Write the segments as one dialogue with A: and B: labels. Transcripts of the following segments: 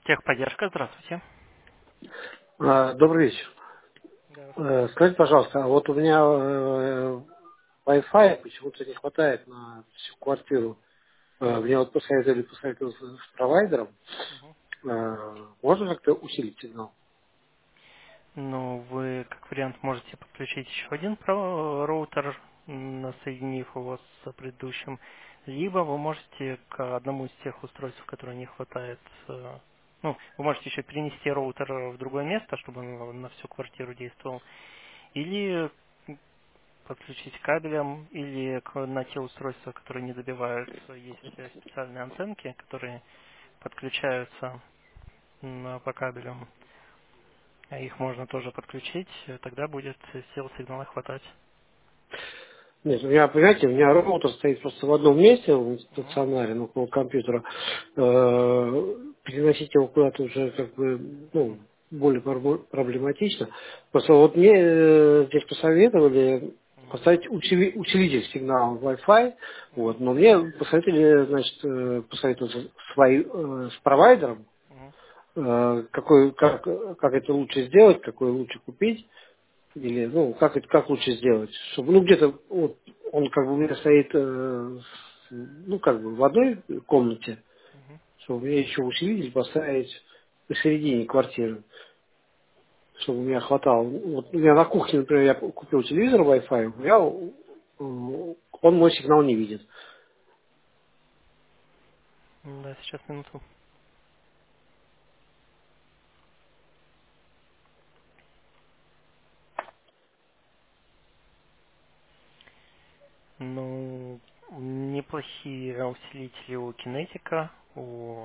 A: Техподдержка, здравствуйте.
B: Добрый вечер.
A: Здравствуйте.
B: Скажите, пожалуйста, а вот у меня Wi-Fi почему-то не хватает на всю квартиру. Мне вот посоветовали посоветоваться с провайдером.
A: Мгм.
B: Можно как-то усилить сигнал?
A: Ну, вы, как вариант, можете подключить еще один роутер, соединив его с предыдущим, либо вы можете к одному из тех устройств, которые не хватает, ну, вы можете еще перенести роутер в другое место, чтобы он на всю квартиру действовал, или подключить кабелем, или на те устройства, которые не добиваются, есть специальные антенки, которые подключаются по кабелю. А их можно тоже подключить, тогда будет сил сигнала хватать.
B: Нет, у меня, понимаете, у меня роутер стоит просто в одном месте, в
A: Мгм.
B: стационаре, ну, около компьютера. Переносить его куда-то уже как бы, ну,
A: Мгм.
B: более проблематично. Просто вот мне здесь посоветовали
A: Мгм.
B: поставить усилитель сигнала Wi-Fi,
A: Мгм.
B: вот, но мне посоветовали, значит, посоветоваться с провайдером,
A: Мгм.
B: как это лучше сделать, какой лучше купить. Или, ну, как лучше сделать? Чтобы, ну, где-то, вот, он как бы у меня стоит, ну, как бы в одной комнате,
A: Мгм.
B: чтобы мне еще усилитель поставить посередине квартиры, чтобы у меня хватало. Вот у меня на кухне, например, я купил телевизор Wi-Fi, у меня, он мой сигнал не видит.
A: Да, сейчас минуту. Ну, неплохие усилители у Кинетика, у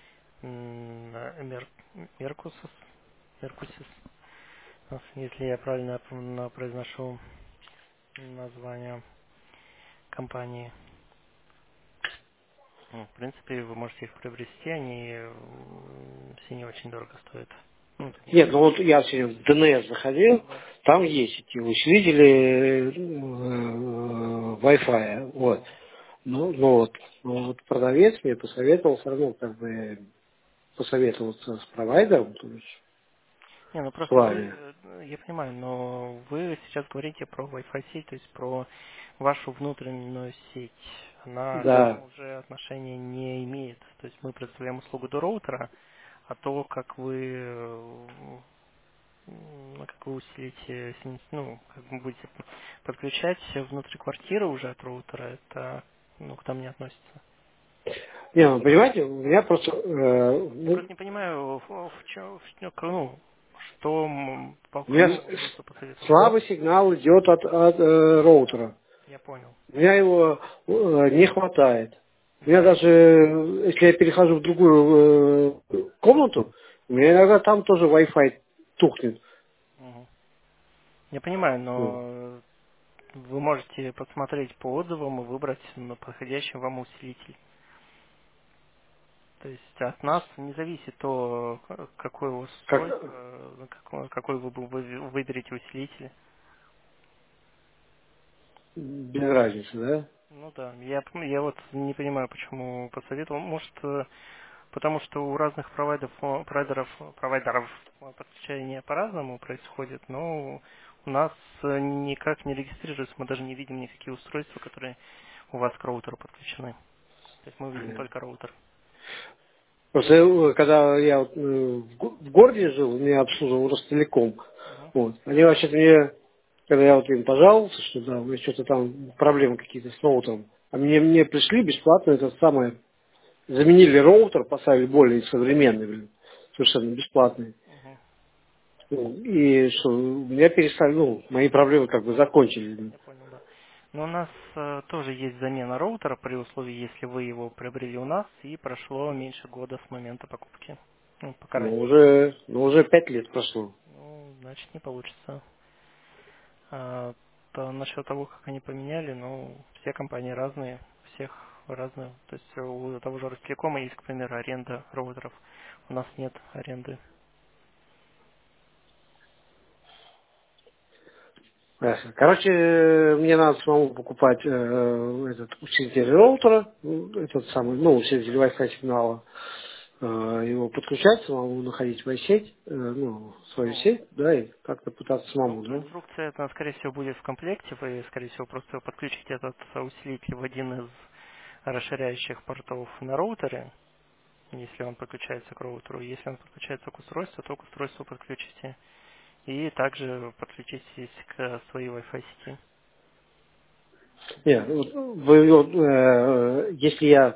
A: Меркусис, Меркусис, если я правильно произношу название компании. Ну, в принципе, вы можете их приобрести, они все не очень дорого стоят. Ну, это не-
B: Нет, ну вот я сегодня в ДНС заходил,
A: Да.
B: там есть эти усилители Wi-Fi, вот.
A: Мгм.
B: Ну вот продавец мне посоветовал все равно как бы посоветоваться с провайдером, то есть
A: Не, ну
B: с
A: просто вы,
B: вами.
A: я понимаю, но вы сейчас говорите про Wi-Fi сеть, то есть про вашу внутреннюю сеть. Она к
B: Да.
A: этому уже отношения не имеет. То есть мы предоставляем услугу до роутера, а то, как вы, как вы усилите, ну, как вы будете подключать внутри квартиры уже от роутера, это, ну, к нам не относится.
B: Не, ну, понимаете, у меня просто,
A: Я просто не понимаю, ну, что, по
B: у меня
A: какому устройству посоветовать.
B: слабый сигнал идет от роутера.
A: Я понял.
B: У меня его не хватает. У меня
A: Мгм.
B: даже, если я перехожу в другую комнату, у меня иногда там тоже Wi-Fi тухнет.
A: Мгм. Я понимаю,
B: Ну,
A: но вы можете посмотреть по отзывам и выбрать подходящий вам усилитель. То есть от нас не зависит то, какое у вас
B: как
A: устройство, какой вы выберете усилитель.
B: без разницы, да?
A: Ну да, я вот не понимаю, почему посоветовал. Может, потому что у разных провайдеров подключение по-разному происходит, но у нас никак не регистрируется, мы даже не видим никакие устройства, которые у вас к роутеру подключены. То есть мы видим только роутер.
B: Просто когда я вот, в городе жил, меня обслуживал Ростелеком.
A: Мгм.
B: Вот. Они вообще мне, когда я вот им пожаловался, что да, у меня что-то там проблемы какие-то с роутером, а мне пришли бесплатно это самое, заменили роутер, поставили более современный, блин, совершенно бесплатный.
A: Мгм.
B: Ну, и что, у меня перестали, ну, мои проблемы как бы закончились. Блин.
A: Я понял, да. Но у нас тоже есть замена роутера при условии, если вы его приобрели у нас и прошло меньше года с момента покупки. Ну, пока разница.
B: Но уже 5 лет прошло.
A: Ну, значит, не получится. Насчет того, как они поменяли, ну, все компании разные, у всех разные. То есть у того же Ростелекома есть, к примеру, аренда роутеров. У нас нет аренды.
B: Ясно. Короче, мне надо самому покупать этот усилитель роутера, этот самый, ну, усилитель Wi-Fi сигнала. его подключать самому, находить свою сеть, свою
A: Ну,
B: сеть, да, и как-то пытаться самому, да?
A: инструкция, это, скорее всего, будет в комплекте. Вы, скорее всего, просто подключите этот усилитель в один из расширяющих портов на роутере, если он подключается к роутеру. Если он подключается к устройству, то к устройству подключите. И также подключитесь к своей Wi-Fi сети.
B: Нет, если я,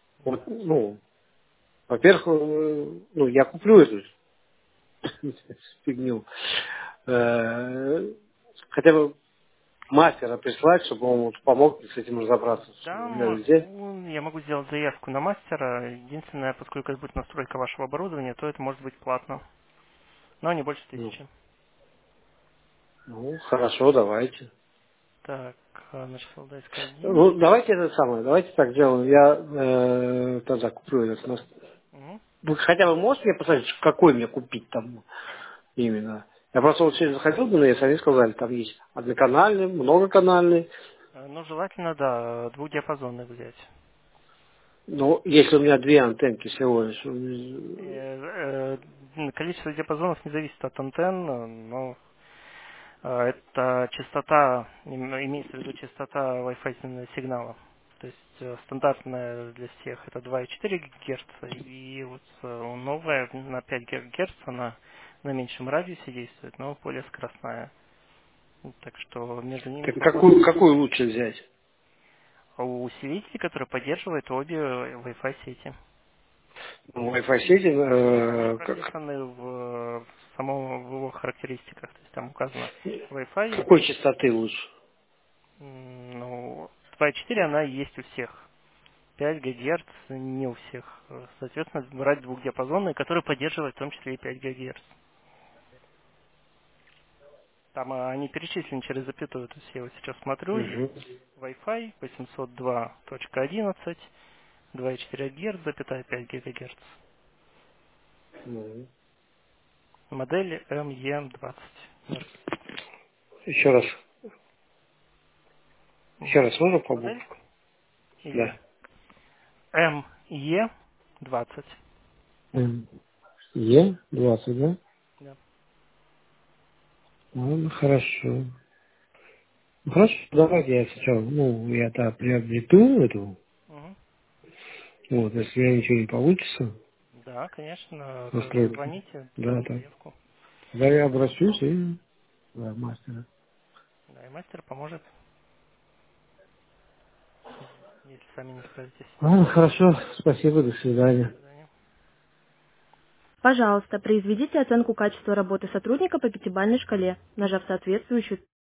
B: во-первых, я куплю эту фигню, хотя бы мастера прислать, чтобы он вот помог с этим разобраться, что
A: Да,
B: у меня везде.
A: я могу сделать заявку на мастера. Единственное, поскольку это будет настройка вашего оборудования, то это может быть платно. Но не больше
B: Ну,
A: 1000.
B: хорошо, давайте.
A: Так, значит, Солдатская 1.
B: Ну, давайте это самое, давайте так сделаем. Я тогда куплю этот мастер.
A: Мгм.
B: Вы хотя бы можете мне посмотреть, какой мне купить там именно? Я просто вот сегодня заходил на НС, они сказали, там есть одноканальный, многоканальный.
A: Ну, желательно, да, двухдиапазонный взять.
B: Но если у меня две антенки всего лишь,
A: Количество диапазонов не зависит от антенн, но это частота, имеется в виду частота Wi-Fi сигнала. То есть стандартная для всех это 2,4 ГГц, и вот новая на 5 ГГц, она на меньшем радиусе действует, но более скоростная. Так что между ними
B: так
A: смысла
B: какую лучше взять?
A: усилитель, который поддерживает обе Wi-Fi сети.
B: Ну, Wi-Fi сети,
A: Они
B: как,
A: прописаны в самом в его характеристиках. То есть там указано Wi-Fi.
B: какой частоты лучше?
A: Ну, 2.4 она есть у всех. 5 ГГц не у всех. Соответственно, брать двухдиапазонные, которые поддерживают в том числе и 5 ГГц. Там они перечислены через запятую. То есть я вот сейчас смотрю, есть
B: Угу.
A: Wi-Fi 802.11, 2,4 ГГц, запятая 5 ГГц.
B: Угу.
A: Модель ME20.
B: Еще раз. Еще раз можно по
A: Модель
B: буквам?
A: или
B: Да.
A: ME20.
B: Е20, да?
A: Да.
B: Ну, хорошо. Ну, хорошо, давайте я сначала, я-то приобрету эту,
A: Мгм.
B: если у меня ничего не получится,
A: Да, конечно,
B: настройки.
A: звоните,
B: Да,
A: дам
B: так.
A: заявку.
B: Да, я обращусь и да, мастера.
A: Да, и мастер поможет, если сами не справитесь.
B: Ладно, хорошо, спасибо, до
A: До
B: свидания.
A: свидания.
C: Пожалуйста, произведите оценку качества работы сотрудника по пятибалльной шкале, нажав соответствующую